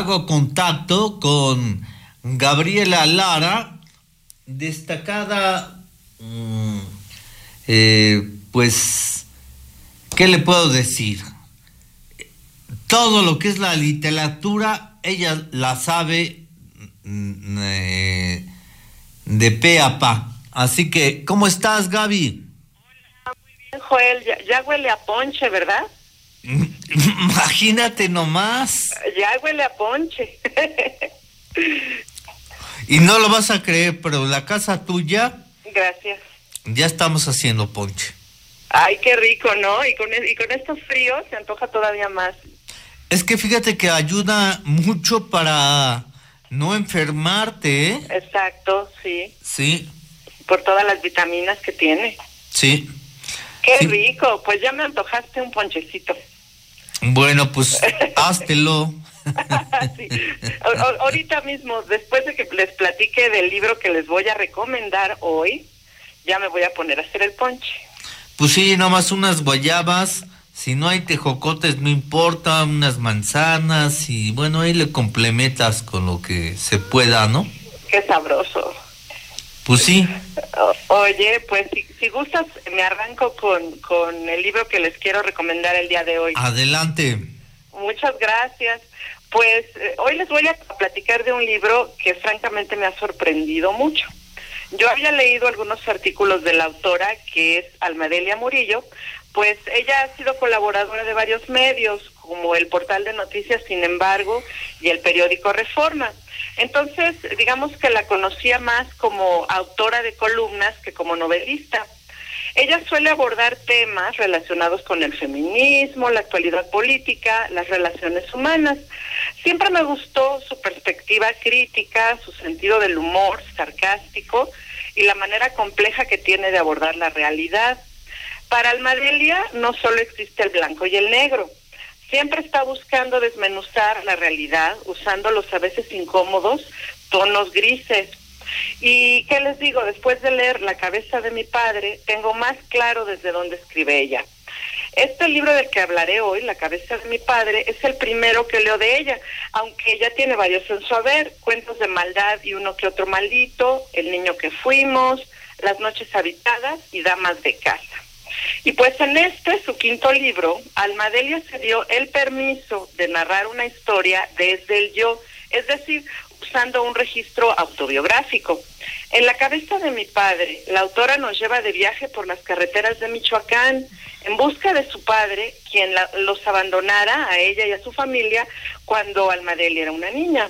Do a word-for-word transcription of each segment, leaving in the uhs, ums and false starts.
hago contacto con Gabriela Lara, destacada, mmm, eh, pues, ¿qué le puedo decir? Todo lo que es la literatura, ella la sabe eh, de pe a pa. Así que, ¿cómo estás, Gaby? Hola, muy bien, Joel. Ya, ya huele a ponche, ¿verdad? Imagínate nomás. Ya huele a ponche. Y no lo vas a creer, pero la casa tuya... Gracias. Ya estamos haciendo ponche. Ay, qué rico, ¿no? Y con, y con estos fríos se antoja todavía más. Es que fíjate que ayuda mucho para no enfermarte, ¿eh? Exacto, sí. Sí. Por todas las vitaminas que tiene. Sí. Qué sí. rico, pues ya me antojaste un ponchecito. Bueno, pues háztelo. Sí. A- a- ahorita mismo, después de que les platique del libro que les voy a recomendar hoy, ya me voy a poner a hacer el ponche. Pues sí, nomás unas guayabas, si no hay tejocotes no importa, unas manzanas y bueno, ahí le complementas con lo que se pueda, ¿no? Qué sabroso. Pues sí. O- Oye, pues si, si gustas, me arranco con, con el libro que les quiero recomendar el día de hoy. Adelante. Muchas gracias. Pues eh, hoy les voy a platicar de un libro que francamente me ha sorprendido mucho. Yo había leído algunos artículos de la autora, que es Almadelia Murillo, pues ella ha sido colaboradora de varios medios, como el portal de noticias Sin Embargo y el periódico Reforma. Entonces, digamos que la conocía más como autora de columnas que como novelista. Ella suele abordar temas relacionados con el feminismo, la actualidad política, las relaciones humanas. Siempre me gustó su perspectiva crítica, su sentido del humor sarcástico y la manera compleja que tiene de abordar la realidad. Para Almadelia no solo existe el blanco y el negro. Siempre está buscando desmenuzar la realidad usando los a veces incómodos tonos grises. Y qué les digo, después de leer La cabeza de mi padre, tengo más claro desde dónde escribe ella. Este libro del que hablaré hoy, La cabeza de mi padre, es el primero que leo de ella, aunque ella tiene varios en su haber, Cuentos de maldad y uno que otro maldito, El niño que fuimos, Las noches habitadas y Damas de casa. Y pues en este, su quinto libro, Almadelia se dio el permiso de narrar una historia desde el yo, es decir, usando un registro autobiográfico. En La cabeza de mi padre, la autora nos lleva de viaje por las carreteras de Michoacán en busca de su padre, quien la, los abandonara a ella y a su familia cuando Almadelia era una niña.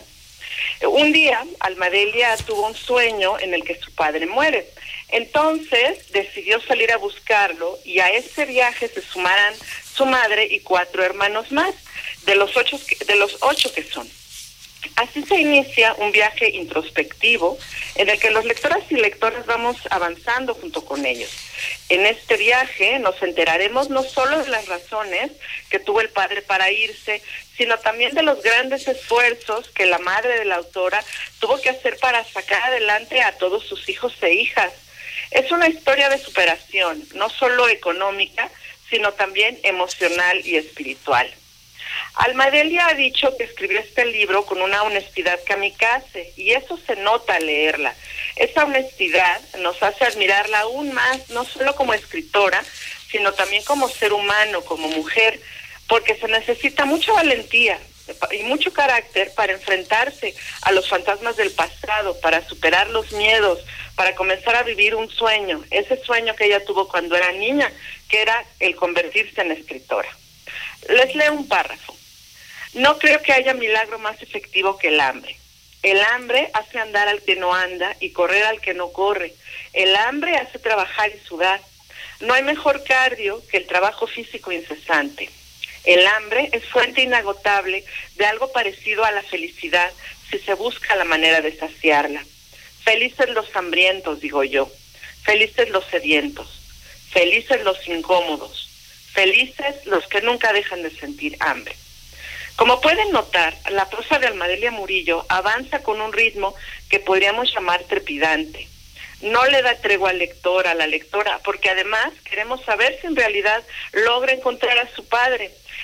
Un día, Almadelia tuvo un sueño en el que su padre muere. Entonces, decidió salir a buscarlo y a ese viaje se sumaran su madre y cuatro hermanos más, de los ocho, de los ocho que son. Así se inicia un viaje introspectivo en el que los lectoras y lectoras vamos avanzando junto con ellos. En este viaje nos enteraremos no solo de las razones que tuvo el padre para irse, sino también de los grandes esfuerzos que la madre de la autora tuvo que hacer para sacar adelante a todos sus hijos e hijas. Es una historia de superación, no solo económica, sino también emocional y espiritual. Almadelia ha dicho que escribió este libro con una honestidad kamikaze, y eso se nota al leerla. Esa honestidad nos hace admirarla aún más, no solo como escritora, sino también como ser humano, como mujer, porque se necesita mucha valentía y mucho carácter para enfrentarse a los fantasmas del pasado, para superar los miedos, para comenzar a vivir un sueño, ese sueño que ella tuvo cuando era niña, que era el convertirse en escritora. Les leo un párrafo. No creo que haya milagro más efectivo que el hambre. El hambre hace andar al que no anda y correr al que no corre. El hambre hace trabajar y sudar. No hay mejor cardio que el trabajo físico incesante. El hambre es fuente inagotable de algo parecido a la felicidad si se busca la manera de saciarla. Felices los hambrientos, digo yo. Felices los sedientos. Felices los incómodos. Felices los que nunca dejan de sentir hambre. Como pueden notar, la prosa de Almadelia Murillo avanza con un ritmo que podríamos llamar trepidante. No le da tregua al lector, a la lectora, porque además queremos saber si en realidad logra encontrar a su padre.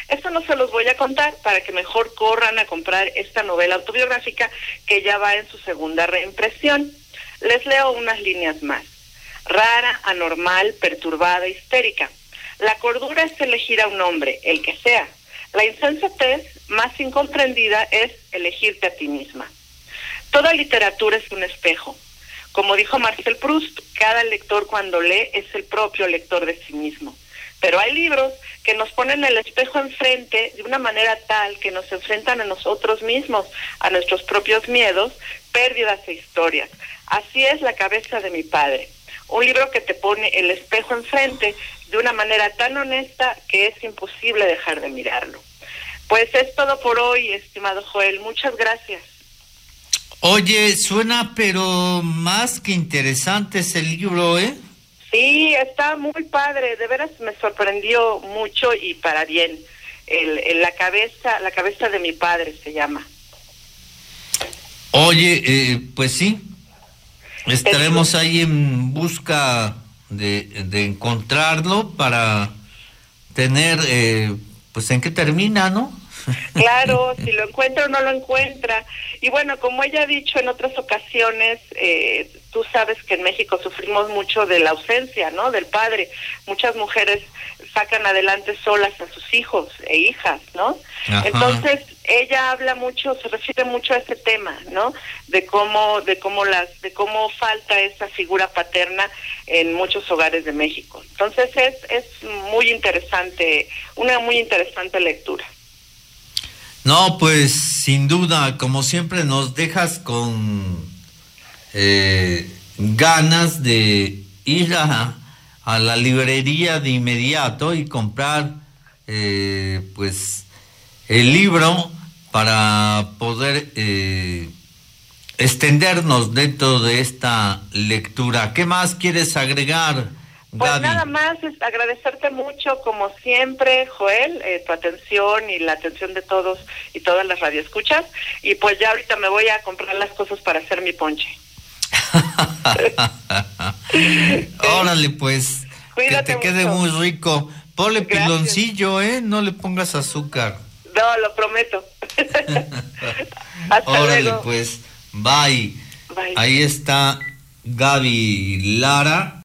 Esto no se los voy a contar para que mejor corran a comprar esta novela autobiográfica que ya va en su segunda reimpresión. Les leo unas líneas más. Rara, anormal, perturbada, histérica. La cordura es elegir a un hombre, el que sea. La insensatez más incomprendida es elegirte a ti misma. Toda literatura es un espejo. Como dijo Marcel Proust, cada lector cuando lee es el propio lector de sí mismo. Pero hay libros que nos ponen el espejo enfrente de una manera tal que nos enfrentan a nosotros mismos, a nuestros propios miedos, pérdidas e historias. Así es La cabeza de mi padre. Un libro que te pone el espejo enfrente de una manera tan honesta que es imposible dejar de mirarlo. Pues es todo por hoy, estimado Joel. Muchas gracias. Oye, suena pero más que interesante ese libro, ¿eh? Sí, está muy padre. De veras me sorprendió mucho y para bien. El, el, la cabeza, la cabeza de mi padre se llama. Oye, eh, pues sí. Estaremos ahí en busca de, de encontrarlo para tener, eh, pues en qué termina, ¿no? Claro, si lo encuentra o no lo encuentra. Y bueno, como ella ha dicho en otras ocasiones, eh, tú sabes que en México sufrimos mucho de la ausencia, ¿no? Del padre. Muchas mujeres sacan adelante solas a sus hijos e hijas, ¿no? Ajá. Entonces, ella habla mucho, se refiere mucho a ese tema, ¿no? De cómo, de cómo las, de cómo falta esa figura paterna en muchos hogares de México. Entonces es, es muy interesante, una muy interesante lectura. No, pues sin duda, como siempre nos dejas con eh, ganas de ir a, a la librería de inmediato y comprar eh, pues el libro para poder eh, extendernos dentro de esta lectura. ¿Qué más quieres agregar, Pues Gaby? Nada más es agradecerte mucho, como siempre, Joel, eh, tu atención y la atención de todos y todas las radioescuchas. Y pues ya ahorita me voy a comprar las cosas para hacer mi ponche. Órale, pues, Cuídate que te quede mucho. muy rico. Ponle Gracias. piloncillo, ¿eh? No le pongas azúcar. No, lo prometo. Hasta Órale, luego. pues, bye. Bye. Ahí está Gaby Lara.